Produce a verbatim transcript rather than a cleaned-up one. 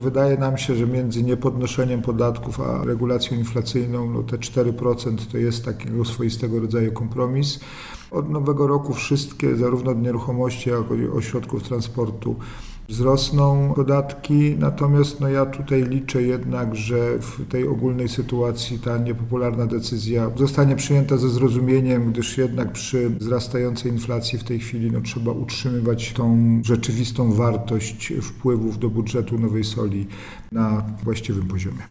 Wydaje nam się, że między niepodnoszeniem podatków a regulacją inflacyjną no te cztery procent to jest takiego swoistego rodzaju kompromis. Od nowego roku wszystkie, zarówno od nieruchomości, jak i ośrodków transportu, wzrosną podatki, natomiast no ja tutaj liczę jednak, że w tej ogólnej sytuacji ta niepopularna decyzja zostanie przyjęta ze zrozumieniem, gdyż jednak przy wzrastającej inflacji w tej chwili no, trzeba utrzymywać tą rzeczywistą wartość wpływów do budżetu Nowej Soli na właściwym poziomie.